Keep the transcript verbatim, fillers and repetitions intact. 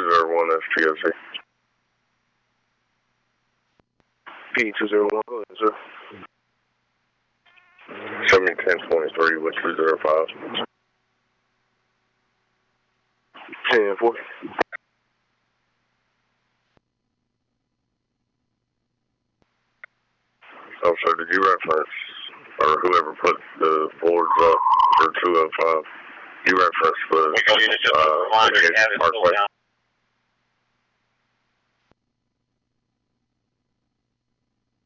two zero one, that's P S C. P two zero one, go ahead, sir. Show me ten twenty-three with two zero five. ten four. Oh, so did you reference, or whoever put the boards up for two oh five, you referenced the, uh, uh, Parkway?